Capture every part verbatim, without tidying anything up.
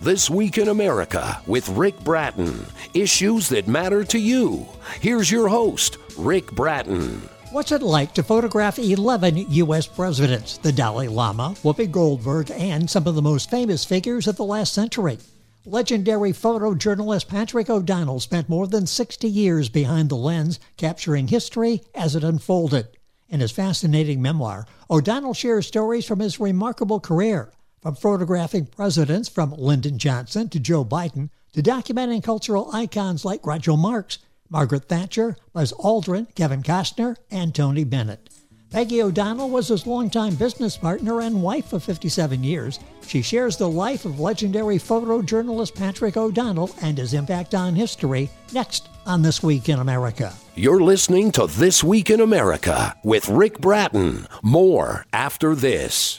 This Week in America with Rick Bratton. Issues that matter to you. Here's your host, Rick Bratton. What's it like to photograph eleven U S presidents, the Dalai Lama, Whoopi Goldberg, and some of the most famous figures of the last century? Legendary photojournalist Patrick O'Donnell spent more than sixty years behind the lens, capturing history as it unfolded. In his fascinating memoir, O'Donnell shares stories from his remarkable career, from photographing presidents from Lyndon Johnson to Joe Biden, to documenting cultural icons like Groucho Marx, Margaret Thatcher, Buzz Aldrin, Kevin Costner, and Tony Bennett. Peggy O'Donnell was his longtime business partner and wife of fifty-seven years. She shares the life of legendary photojournalist Patrick O'Donnell and his impact on history next on This Week in America. You're listening to This Week in America with Rick Bratton. More after this.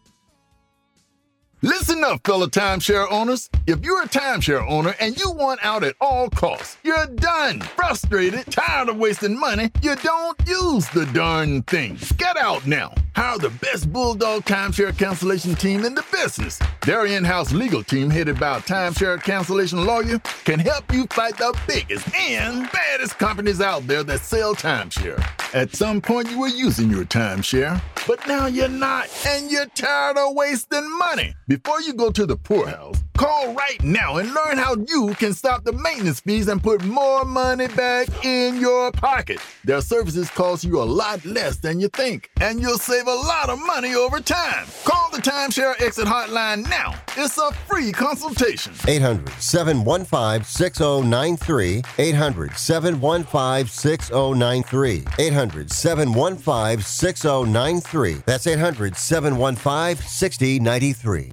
Listen up, fellow timeshare owners. If you're a timeshare owner and you want out at all costs, you're done, frustrated, tired of wasting money, you don't use the darn thing. Get out now. Hire the best Bulldog timeshare cancellation team in the business. Their in-house legal team, headed by a timeshare cancellation lawyer, can help you fight the biggest and baddest companies out there that sell timeshare. At some point, you were using your timeshare, but now you're not, and you're tired of wasting money. Before you go to the poorhouse, call right now and learn how you can stop the maintenance fees and put more money back in your pocket. Their services cost you a lot less than you think, and you'll save a lot of money over time. Call the Timeshare Exit Hotline now. It's a free consultation. eight hundred, seven one five, six oh nine three. eight hundred, seven one five, six oh nine three. eight hundred, seven one five, six oh nine three. That's eight hundred, seven one five, six oh nine three.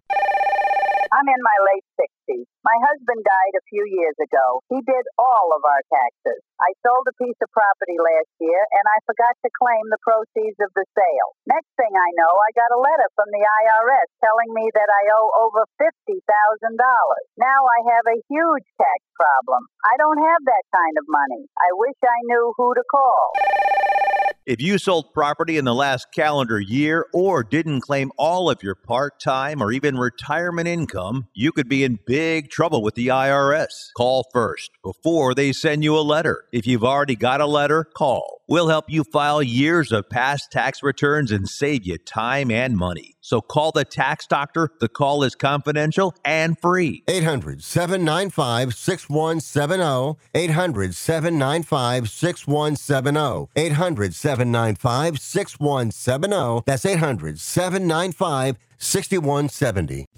I'm in my late sixties. My husband died a few years ago. He did all of our taxes. I sold a piece of property last year, and I forgot to claim the proceeds of the sale. Next thing I know, I got a letter from the I R S telling me that I owe over fifty thousand dollars. Now I have a huge tax problem. I don't have that kind of money. I wish I knew who to call. If you sold property in the last calendar year or didn't claim all of your part-time or even retirement income, you could be in big trouble with the I R S. Call first before they send you a letter. If you've already got a letter, call. We'll help you file years of past tax returns and save you time and money. So call the tax doctor. The call is confidential and free. eight hundred, seven nine five, six one seven zero. eight hundred, seven nine five, six one seven zero. eight hundred, seven nine five, six one seven zero. That's eight hundred, seven nine five, six one seven zero.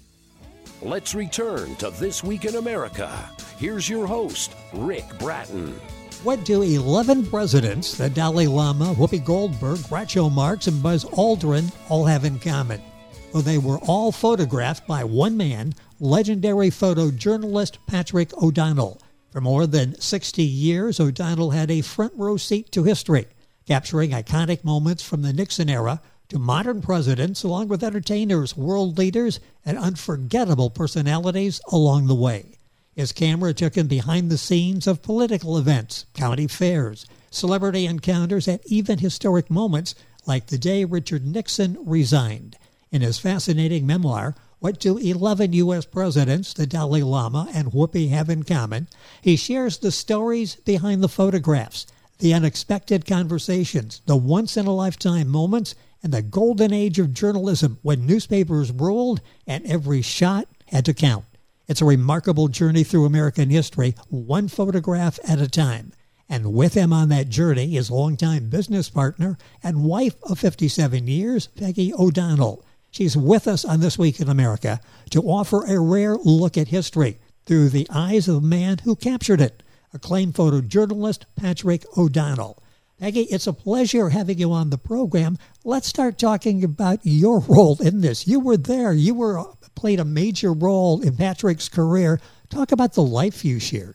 Let's return to This Week in America. Here's your host, Rick Bratton. What do eleven presidents, the Dalai Lama, Whoopi Goldberg, Groucho Marx, and Buzz Aldrin, all have in common? Well, they were all photographed by one man, legendary photojournalist Patrick O'Donnell. For more than sixty years, O'Donnell had a front row seat to history, capturing iconic moments from the Nixon era to modern presidents, along with entertainers, world leaders, and unforgettable personalities along the way. His camera took him behind the scenes of political events, county fairs, celebrity encounters, and even historic moments like the day Richard Nixon resigned. In his fascinating memoir, What Do eleven U S Presidents, the Dalai Lama, and Whoopi Have in Common?, he shares the stories behind the photographs, the unexpected conversations, the once-in-a-lifetime moments, and the golden age of journalism when newspapers ruled and every shot had to count. It's a remarkable journey through American history, one photograph at a time. And with him on that journey, his longtime business partner and wife of fifty-seven years, Peggy O'Donnell. She's with us on This Week in America to offer a rare look at history through the eyes of the man who captured it, acclaimed photojournalist Patrick O'Donnell. Peggy, it's a pleasure having you on the program. Let's start talking about your role in this. You were there. You were played a major role in Patrick's career. Talk about the life you shared.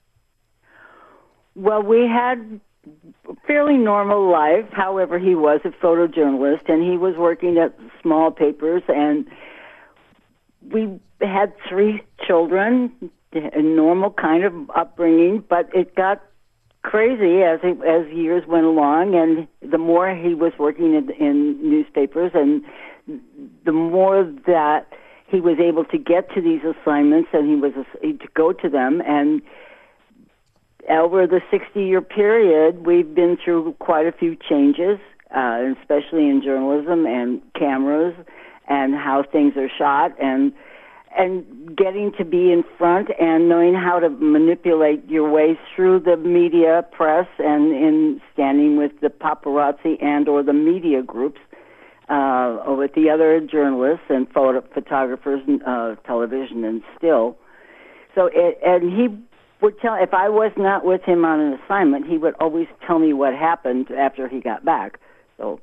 Well, we had a fairly normal life. However, he was a photojournalist, and he was working at small papers, and we had three children, a normal kind of upbringing, but it got crazy as it, as years went along, and the more he was working in, in newspapers, and the more that he was able to get to these assignments, and he was to go to them. And over the sixty-year period, we've been through quite a few changes, uh, especially in journalism and cameras and how things are shot, and and getting to be in front and knowing how to manipulate your way through the media press and in standing with the paparazzi and or the media groups, uh, or with the other journalists and photo, photographers, and uh, television and still. So, it, and he would tell, if I was not with him on an assignment, he would always tell me what happened after he got back. So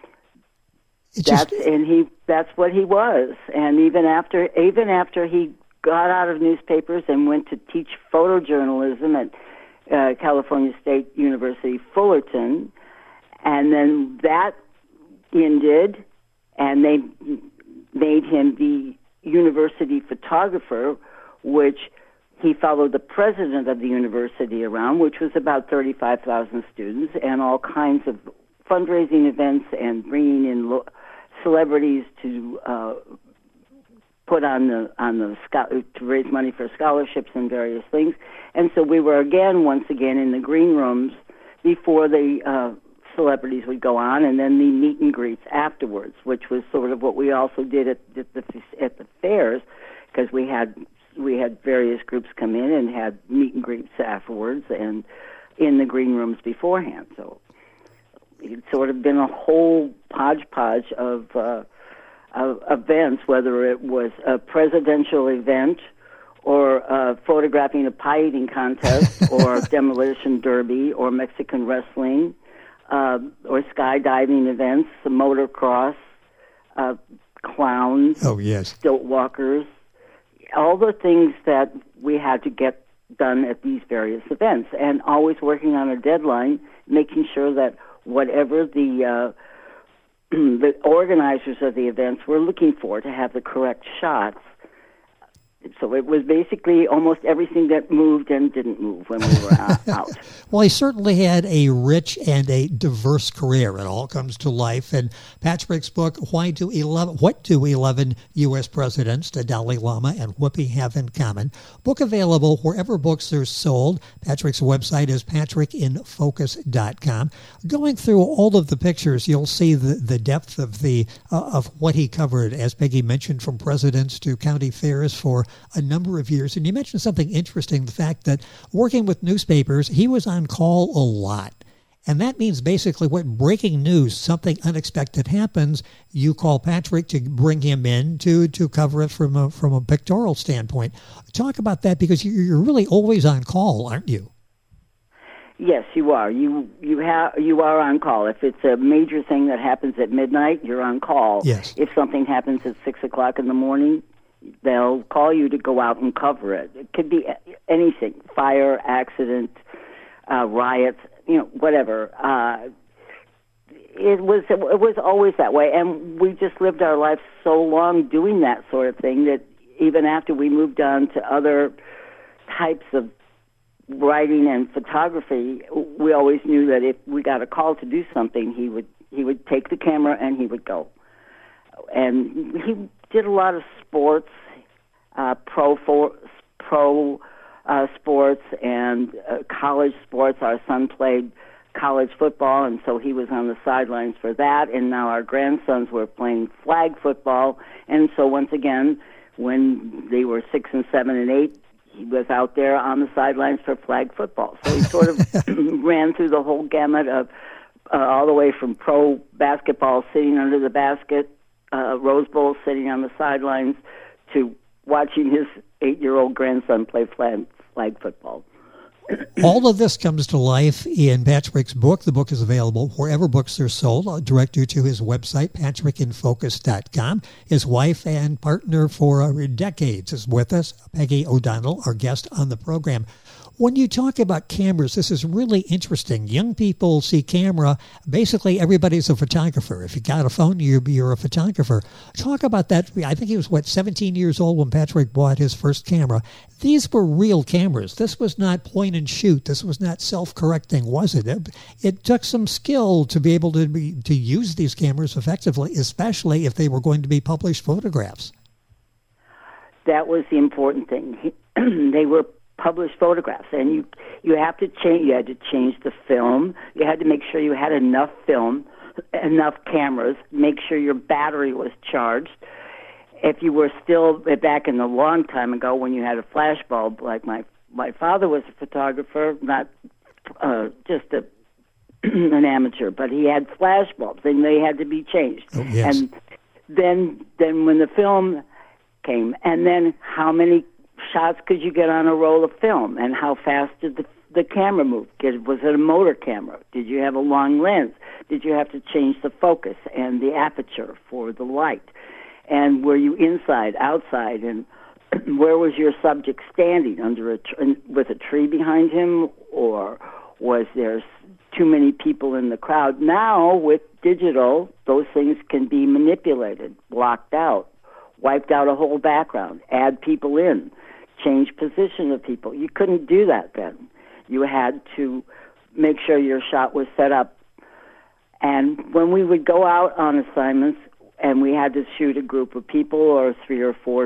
It that's just, and he that's what he was. And even after even after he got out of newspapers and went to teach photojournalism at uh, California State University, Fullerton, and then that ended, and they made him the university photographer, which he followed the president of the university around, which was about thirty-five thousand students, and all kinds of fundraising events and bringing in lo- celebrities to uh, put on the on the to raise money for scholarships and various things. And so we were again, once again, in the green rooms before the uh, celebrities would go on, and then the meet and greets afterwards, which was sort of what we also did at, at the at the fairs, because we had we had various groups come in and had meet and greets afterwards, and in the green rooms beforehand. So it's sort of been a whole hodgepodge of, uh, of events, whether it was a presidential event or uh, photographing a pie eating contest or demolition derby or Mexican wrestling uh, or skydiving events, motocross, uh, clowns, oh, yes. stilt walkers, all the things that we had to get done at these various events, and always working on a deadline, making sure that whatever the uh, the organizers of the events were looking for to have the correct shots. So it was basically almost everything that moved and didn't move when we were out. Well, he certainly had a rich and a diverse career. It all comes to life. And Patrick's book, Why Do eleven, What Do eleven U S Presidents, the Dalai Lama and Whoopi Have in Common? Book available wherever books are sold. Patrick's website is patrick in focus dot com. Going through all of the pictures, you'll see the, the depth of the uh, of what he covered, as Peggy mentioned, from presidents to county fairs for a number of years. And you mentioned something interesting, the fact that working with newspapers, he was on call a lot. And that means basically when breaking news, something unexpected happens, you call Patrick to bring him in to, to cover it from a, from a pictorial standpoint. Talk about that, because you're really always on call, aren't you? Yes, you are. You you have you are on call. If it's a major thing that happens at midnight, you're on call. Yes. If something happens at six o'clock in the morning, they'll call you to go out and cover it. It could be anything: fire, accident, uh, riots, you know, whatever. Uh, it was it was always that way, and we just lived our lives so long doing that sort of thing that even after we moved on to other types of writing and photography, we always knew that if we got a call to do something, he would he would take the camera and he would go. And he did a lot of sports, uh, pro for, pro uh, sports and uh, college sports. Our son played college football, and so he was on the sidelines for that. And now our grandsons were playing flag football. And so once again, when they were six and seven and eight, he was out there on the sidelines for flag football. So he sort of ran through the whole gamut of uh, all the way from pro basketball, sitting under the basket, uh, Rose Bowl, sitting on the sidelines, to watching his eight-year-old grandson play flag, flag football. All of this comes to life in Patrick's book. The book is available wherever books are sold. I'll direct you to his website, patrick in focus dot com. His wife and partner for uh, decades is with us, Peggy O'Donnell, our guest on the program. When you talk about cameras, this is really interesting. Young people see camera. Basically, everybody's a photographer. If you got a phone, you're, you're a photographer. Talk about that. I think he was, what, seventeen years old when Patrick bought his first camera. These were real cameras. This was not point and shoot. This was not self-correcting, was it? It, it took some skill to be able to be, to use these cameras effectively, especially if they were going to be published photographs. that was the important thing. He, they were published photographs, and you you have to change. You had to change the film. You had to make sure you had enough film, enough cameras. Make sure your battery was charged. If you were still back in the long time ago when you had a flash bulb, like my my father was a photographer, not uh, just a an amateur, but he had flash bulbs, and they had to be changed. Oh, yes. And then then when the film came, and then how many shots could you get on a roll of film, and how fast did the the camera move? Was it a motor camera? Did you have a long lens? Did you have to change the focus and the aperture for the light? And were you inside, outside, and where was your subject standing, under a tr- with a tree behind him, or was there too many people in the crowd? Now, with digital, those things can be manipulated, blocked out, wiped out a whole background, add people in, change position of people. You couldn't do that then. You had to make sure your shot was set up. And when we would go out on assignments and we had to shoot a group of people or three or four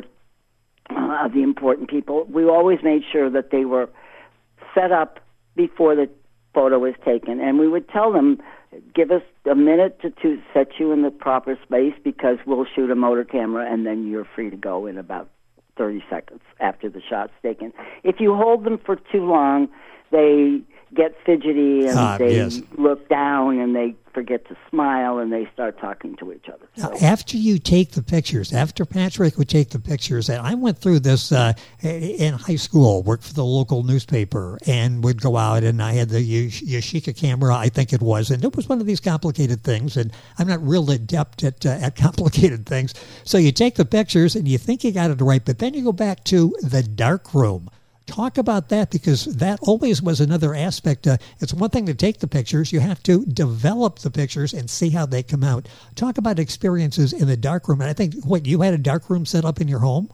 uh, of the important people, we always made sure that they were set up before the photo was taken. And we would tell them, give us a minute to, to set you in the proper space, because we'll shoot a motor camera and then you're free to go in about thirty seconds after the shot's taken. If you hold them for too long, they get fidgety and Ah, they yes. look down and they forget to smile and they start talking to each other. Now, So, after you take the pictures, after Patrick would take the pictures, and I went through this uh, in high school, worked for the local newspaper, and would go out, and I had the Yashica camera, I think it was, and it was one of these complicated things, and I'm not real adept at, uh, at complicated things. So you take the pictures, and you think you got it right, but then you go back to the dark room. Talk about that, because that always was another aspect. Uh, it's one thing to take the pictures. You have to develop the pictures and see how they come out. Talk about experiences in the darkroom. And I think, what, you had a darkroom set up in your home?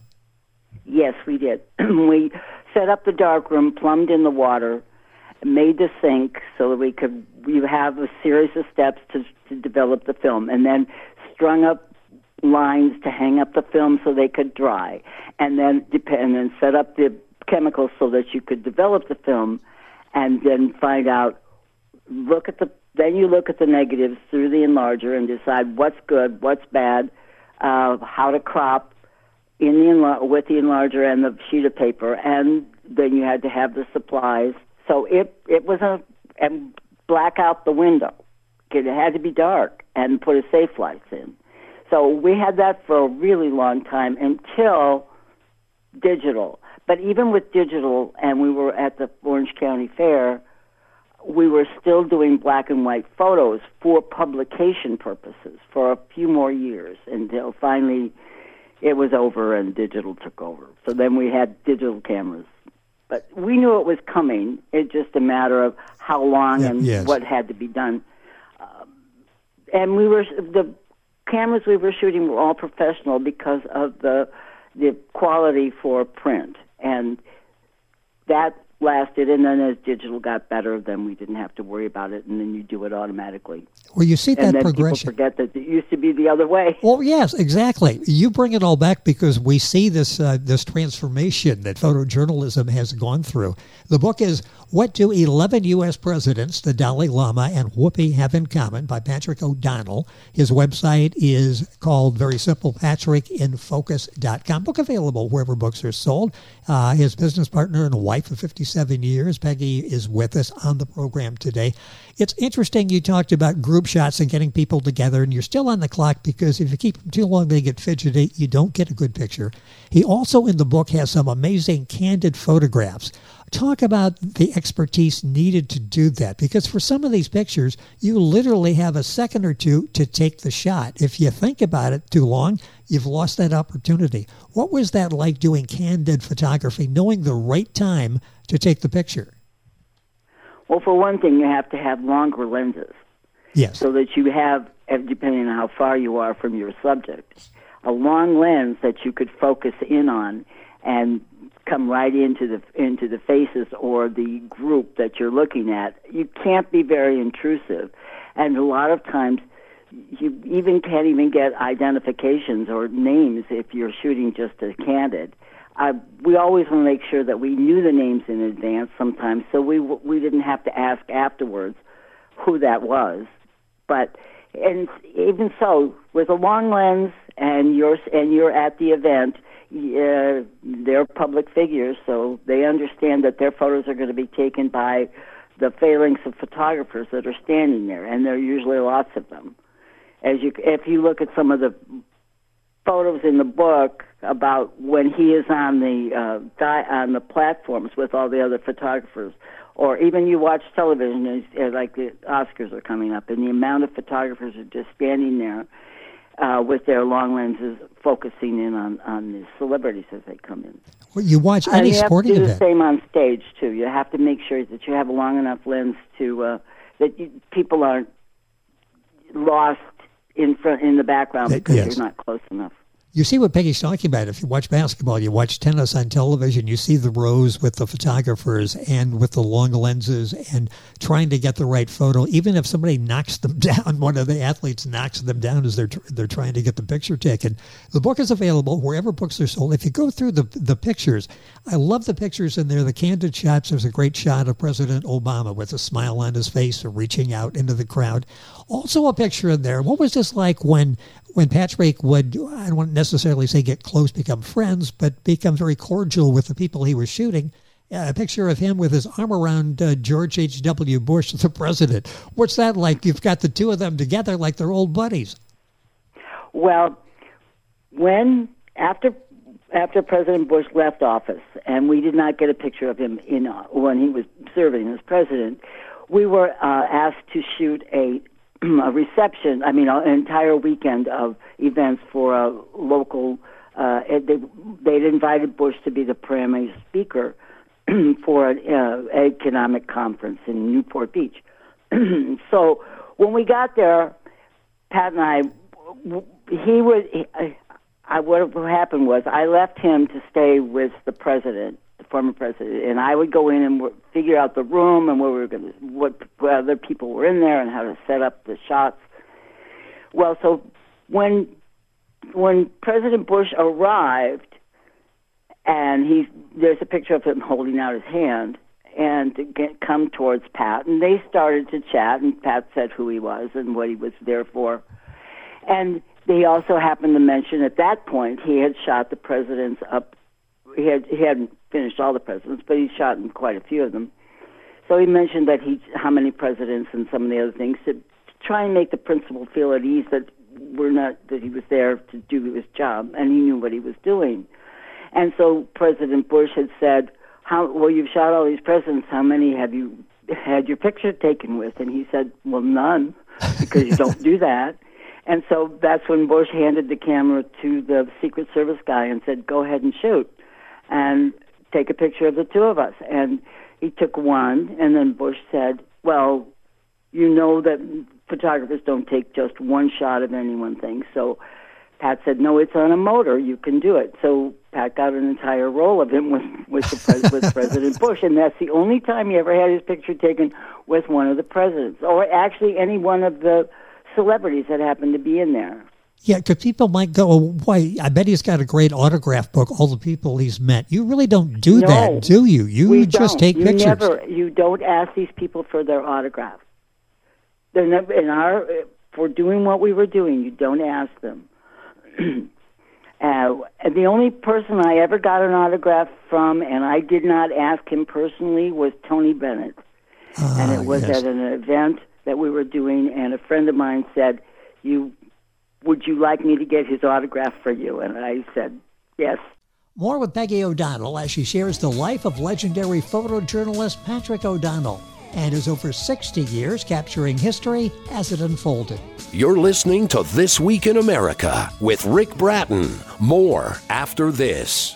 yes, we did. We set up the darkroom, plumbed in the water, made the sink so that we could you have a series of steps to, to develop the film, and then strung up lines to hang up the film so they could dry, and then and then set up the chemicals so that you could develop the film, and then find out, look at the, then you look at the negatives through the enlarger and decide what's good, what's bad, uh, how to crop in the enlar- with the enlarger and the sheet of paper, and then you had to have the supplies. So it, it was a, and black out the window. It had to be dark and put a safe lights in. So we had that for a really long time until digital. But even with digital, and we were at the Orange County Fair, we were still doing black and white photos for publication purposes for a few more years until finally it was over and digital took over. So then we had digital cameras. But we knew it was coming. It's just a matter of how long Yeah, and yes. what had to be done. Um, and we were the cameras we were shooting were all professional because of the the quality for print. And that lasted, and then as digital got better, then we didn't have to worry about it, and then you do it automatically. Well, you see And that then progression. people forget that it used to be the other way. Well, yes, exactly. You bring it all back because we see this uh, this transformation that photojournalism has gone through. The book is What Do eleven U S Presidents, the Dalai Lama, and Whoopi Have in Common by Patrick O'Donnell. His website is called, very simple, patrick in focus dot com. Book available wherever books are sold. Uh, his business partner and wife of fifty-seven years, Peggy, is with us on the program today. It's interesting you talked about group shots and getting people together, and you're still on the clock because if you keep them too long, they get fidgety. You don't get a good picture. He also, in the book, has some amazing candid photographs. Talk about the expertise needed to do that, because for some of these pictures, you literally have a second or two to take the shot. If you think about it too long, you've lost that opportunity. What was that like, doing candid photography, knowing the right time to take the picture? Well, for one thing, you have to have longer lenses Yes. so that you have, depending on how far you are from your subject, a long lens that you could focus in on and come right into the into the faces or the group that you're looking at. You can't be very intrusive, and a lot of times you even can't even get identifications or names if you're shooting just a candid. Uh, we always want to make sure that we knew the names in advance sometimes, so we we didn't have to ask afterwards who that was. But and even so, with a long lens and you're and you're at the event, uh, they're public figures, so they understand that their photos are going to be taken by the phalanx of photographers that are standing there, and there are usually lots of them. As you, if you look at some of the photos in the book about when he is on the uh, di- on the platforms with all the other photographers, or even you watch television, as, as like the Oscars are coming up, and the amount of photographers are just standing there uh, with their long lenses, focusing in on, on the celebrities as they come in. Well, you watch any and you sporting have to do event. the same on stage too. You have to make sure that you have a long enough lens to uh, that you, people aren't lost in front in the background because yes. you're not close enough. You see what Peggy's talking about. If you watch basketball, you watch tennis on television, you see the rows with the photographers and with the long lenses and trying to get the right photo. Even if somebody knocks them down, one of the athletes knocks them down as they're they're trying to get the picture taken. The book is available wherever books are sold. If you go through the the pictures, I love the pictures in there, the candid shots. There's a great shot of President Obama with a smile on his face or reaching out into the crowd. Also a picture in there. What was this like when when Patrick would, I don't want to necessarily say get close, become friends, but become very cordial with the people he was shooting? Uh, a picture of him with his arm around uh, George H W. Bush, the president. What's that like? You've got the two of them together like they're old buddies. Well, when, after after President Bush left office, and we did not get a picture of him in uh, when he was serving as president, we were uh, asked to shoot a a reception, I mean, an entire weekend of events for a local, uh, they, they'd invited Bush to be the primary speaker for an uh, economic conference in Newport Beach. So when we got there, Pat and I, he would, he, I, what happened was I left him to stay with the president, the former president, and I would go in and w- figure out the room and where we were going to, what, what other people were in there and how to set up the shots. Well, so when when President Bush arrived, and he there's a picture of him holding out his hand and to get, come towards Pat, and they started to chat, and Pat said who he was and what he was there for, and they also happened to mention at that point he had shot the presidents up. He had he hadn't finished all the presidents, but he shot in quite a few of them. So he mentioned that he how many presidents and some of the other things to, to try and make the principal feel at ease that we're not that he was there to do his job and he knew what he was doing. And so President Bush had said, "How well you've shot all these presidents? How many have you had your picture taken with?" And he said, "Well, none, because you don't do that." And so that's when Bush handed the camera to the Secret Service guy and said, "Go ahead and shoot and take a picture of the two of us." And he took one, and then Bush said, "Well, you know that photographers don't take just one shot of any one thing." So Pat said, "No, it's on a motor. You can do it." So Pat got an entire roll of him with with, the pres- with President Bush, and that's the only time he ever had his picture taken with one of the presidents, or actually any one of the celebrities that happened to be in there. Yeah, because people might go, oh, "Why? I bet he's got a great autograph book. All the people he's met." You really don't do no, that, do you? You we just don't. take you pictures. Never, you don't ask these people for their autograph. They're never in our for doing what we were doing. You don't ask them. uh, the only person I ever got an autograph from, and I did not ask him personally, was Tony Bennett, Ah, and it was yes. at an event that we were doing, and a friend of mine said, "You." Would you like me to get his autograph for you?" And I said, yes. More with Peggy O'Donnell as she shares the life of legendary photojournalist Patrick O'Donnell and his over sixty years capturing history as it unfolded. You're listening to This Week in America with Rick Bratton. More after this.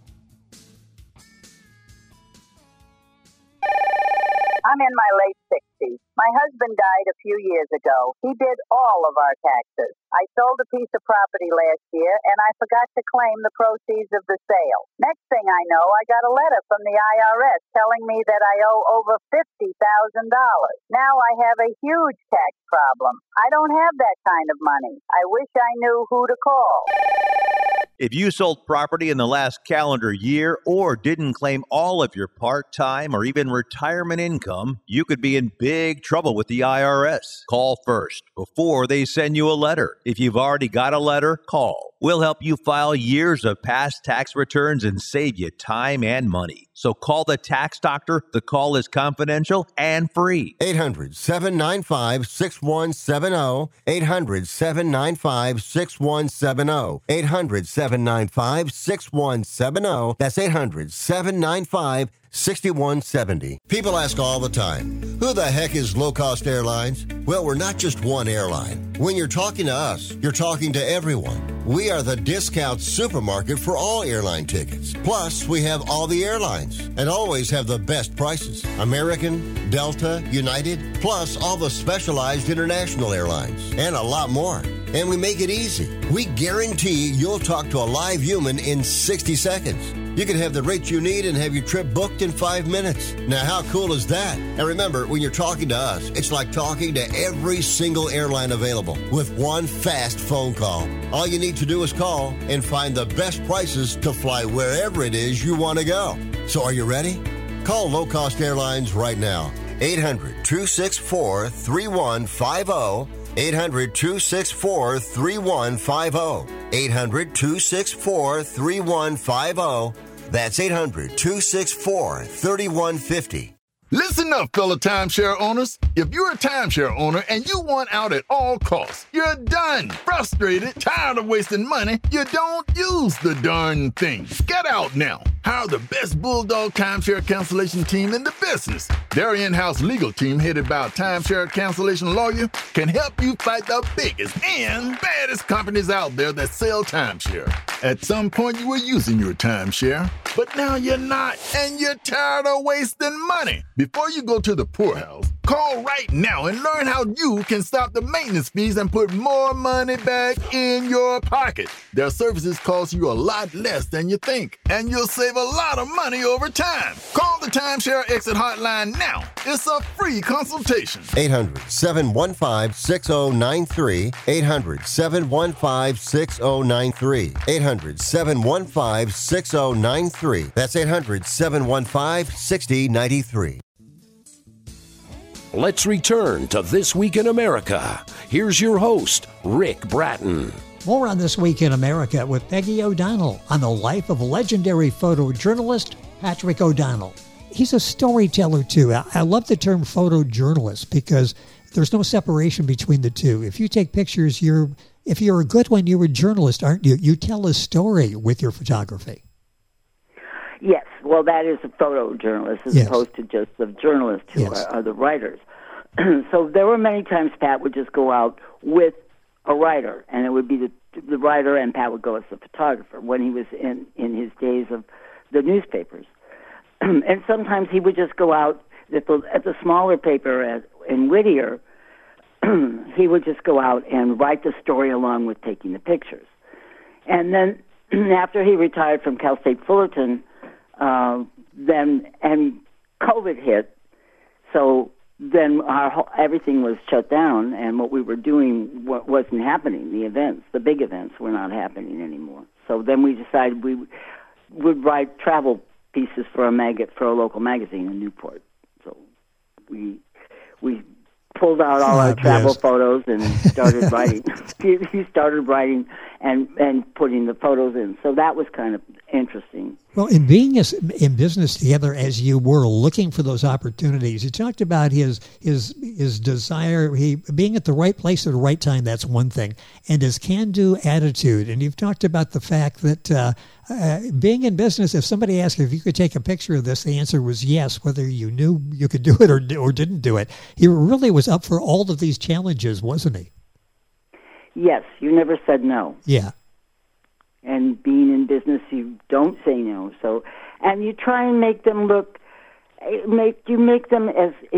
I'm in my late sixties. sixty. My husband died a few years ago. He did all of our taxes. I sold a piece of property last year, and I forgot to claim the proceeds of the sale. Next thing I know, I got a letter from the I R S telling me that I owe over fifty thousand dollars. Now I have a huge tax problem. I don't have that kind of money. I wish I knew who to call. If you sold property in the last calendar year or didn't claim all of your part-time or even retirement income, you could be in big trouble with the I R S. Call first before they send you a letter. If you've already got a letter, call. We'll help you file years of past tax returns and save you time and money. So call the tax doctor. The call is confidential and free. eight hundred, seven nine five, six one seven zero. eight hundred, seven nine five, six one seven zero. eight hundred, seven nine five, six one seven zero. That's eight hundred, seven nine five, six one seven zero. People ask all the time, who the heck is Low Cost Airlines? Well, we're not just one airline. When you're talking to us, you're talking to everyone. We are the discount supermarket for all airline tickets. Plus, we have all the airlines and always have the best prices. American, Delta, United, plus all the specialized international airlines and a lot more. And we make it easy. We guarantee you'll talk to a live human in sixty seconds. You can have the rate you need and have your trip booked in five minutes. Now, how cool is that? And remember, when you're talking to us, it's like talking to every single airline available with one fast phone call. All you need to do is call and find the best prices to fly wherever it is you want to go. So are you ready? Call Low Cost Airlines right now. eight hundred, two six four, three one five zero. eight hundred, two six four, three one five zero. eight hundred, two six four, three one five zero. That's eight hundred, two six four, three one five zero. Listen up, fellow timeshare owners. If you're a timeshare owner and you want out at all costs, you're done. Frustrated, tired of wasting money, you don't use the darn thing. Get out now. Hire the best Bulldog timeshare cancellation team in the business. Their in-house legal team, headed by a timeshare cancellation lawyer, can help you fight the biggest and baddest companies out there that sell timeshare. At some point, you were using your timeshare, but now you're not, and you're tired of wasting money. Before you go to the poorhouse, call right now and learn how you can stop the maintenance fees and put more money back in your pocket. Their services cost you a lot less than you think, and you'll save a lot of money over time. Call the Timeshare Exit Hotline now. It's a free consultation. eight hundred, seven one five, six zero nine three. eight hundred, seven one five, six zero nine three. eight hundred, seven one five, six zero nine three. That's eight hundred, seven one five, six zero nine three. Let's return to This Week in America. Here's your host, Rick Bratton. More on This Week in America with Peggy O'Donnell on the life of legendary photojournalist Patrick O'Donnell. He's a storyteller, too. I love the term photojournalist because there's no separation between the two. If you take pictures, you're if you're a good one, you're a journalist, aren't you? You tell a story with your photography. Yes, well, that is a photojournalist as Yes. opposed to just the journalists who Yes. are, are the writers. So there were many times Pat would just go out with a writer, and it would be the the writer, and Pat would go as the photographer when he was in, in his days of the newspapers. And sometimes he would just go out at the, at the smaller paper at, in Whittier. He would just go out and write the story along with taking the pictures. And then after he retired from Cal State Fullerton, uh, then and COVID hit, so then our whole, everything was shut down, and what we were doing w- wasn't happening. The events, the big events, were not happening anymore. So then we decided we would write travel pieces for a mag- for a local magazine in Newport. So we we pulled out all our Oh, travel yes. photos and started writing. he he started writing and and putting the photos in. So that was kind of interesting. Well, in being as, in business together as you were, looking for those opportunities, you talked about his his his desire, he being at the right place at the right time. That's one thing, and his can-do attitude. And you've talked about the fact that uh, uh, being in business, if somebody asked if you could take a picture of this, the answer was yes, whether you knew you could do it or or didn't do it. He really was up for all of these challenges, wasn't he? Yes, you never said no. Yeah. And being in business, you don't say no. So, and you try and make them look, make you make them as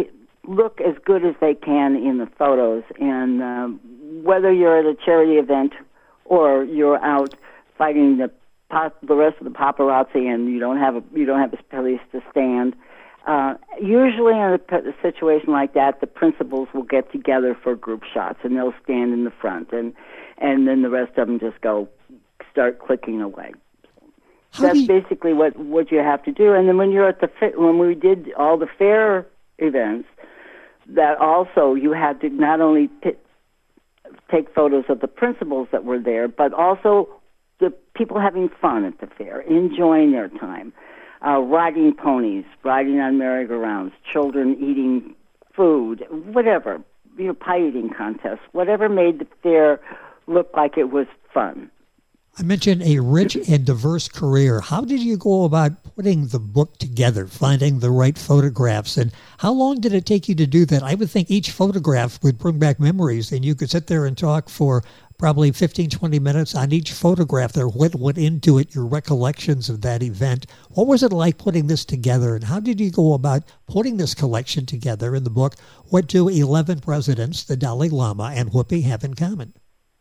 look as good as they can in the photos. And um, whether you're at a charity event or you're out fighting the pop, the rest of the paparazzi, and you don't have a you don't have a place to stand. Uh, usually in a, a situation like that, the principals will get together for group shots, and they'll stand in the front, and and then the rest of them just go start clicking away. How That's do you- basically what what you have to do. And then when you're at the fa- when we did all the fair events, that also you had to not only pit, take photos of the principals that were there, but also the people having fun at the fair, enjoying their time. Uh, riding ponies, riding on merry-go-rounds, children eating food, whatever, you know, pie eating contests, whatever made the fair look like it was fun. I mentioned a rich and diverse career. How did you go about putting the book together, finding the right photographs, and how long did it take you to do that? I would think each photograph would bring back memories, and you could sit there and talk for probably fifteen, twenty minutes on each photograph there, what went into it, your recollections of that event. What was it like putting this together, and how did you go about putting this collection together in the book? What do eleven presidents, the Dalai Lama, and Whoopi have in common?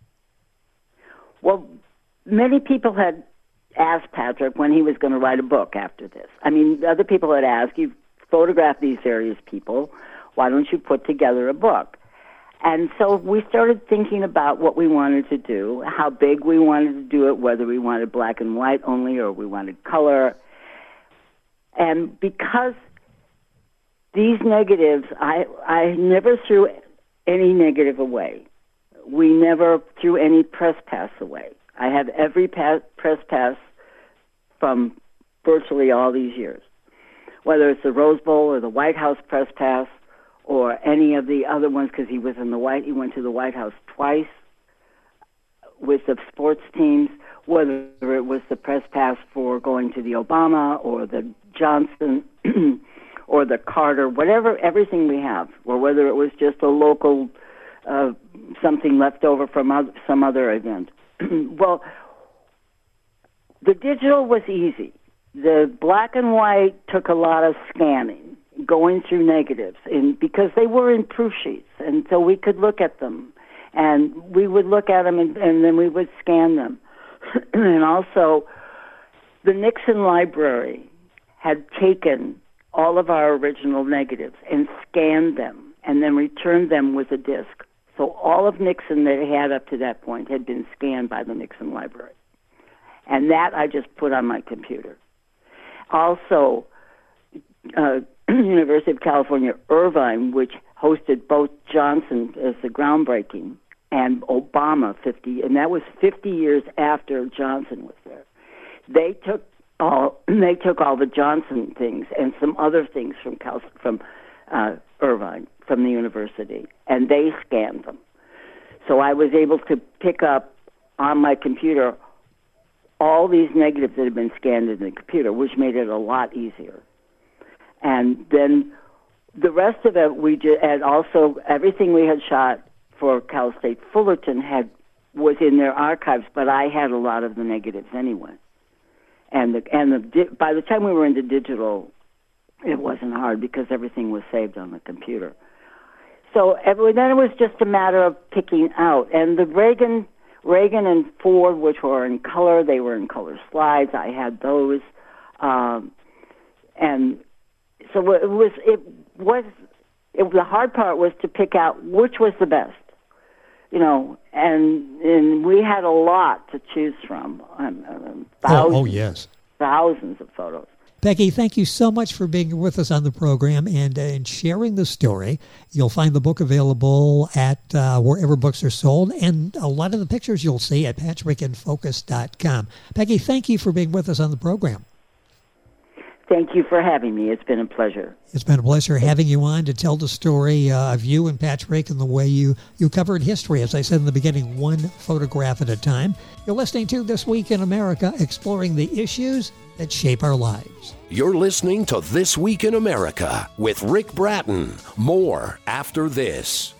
Well, many people had asked Patrick when he was going to write a book after this. I mean, other people had asked, you've photographed these various people, why don't you put together a book? And so we started thinking about what we wanted to do, how big we wanted to do it, whether we wanted black and white only or we wanted color. And because these negatives, I, I never threw any negative away. We never threw any press pass away. I have every pass, press pass from virtually all these years, whether it's the Rose Bowl or the White House press pass, or any of the other ones, because he was in the White, he went to the White House twice with the sports teams, whether it was the press pass for going to the Obama or the Johnson or the Carter, whatever, everything we have, or whether it was just a local, uh, something left over from other, some other event. Well, the digital was easy. The black and white took a lot of scanning, going through negatives, and because they were in proof sheets, and so we could look at them, and we would look at them, and, and then we would scan them. And also, the Nixon Library had taken all of our original negatives and scanned them, and then returned them with a disc. So all of Nixon that he had up to that point had been scanned by the Nixon Library. And that I just put on my computer. Also, uh, University of California, Irvine, which hosted both Johnson as the groundbreaking and Obama fifty, and that was fifty years after Johnson was there. They took all they took all the Johnson things and some other things from Cal, from uh, Irvine, from the university, and they scanned them. So I was able to pick up on my computer all these negatives that had been scanned in the computer, which made it a lot easier. And then the rest of it, we just, and also everything we had shot for Cal State Fullerton had was in their archives, but I had a lot of the negatives anyway. And the, and the, by the time we were into digital, it wasn't hard because everything was saved on the computer. So every, then it was just a matter of picking out. And the Reagan, Reagan and Ford, which were in color, they were in color slides. I had those, um, and so it was. It was. It, the hard part was to pick out which was the best, you know. And and we had a lot to choose from. Um, um, thousands, oh, oh, yes, thousands of photos. Peggy, thank you so much for being with us on the program and, uh, and sharing the story. You'll find the book available at uh, wherever books are sold, and a lot of the pictures you'll see at patrick in focus dot com. Peggy, thank you for being with us on the program. Thank you for having me. It's been a pleasure. It's been a pleasure having you on to tell the story uh, of you and Patrick and the way you, you covered history. As I said in the beginning, one photograph at a time. You're listening to This Week in America, exploring the issues that shape our lives. You're listening to This Week in America with Rick Bratton. More after this.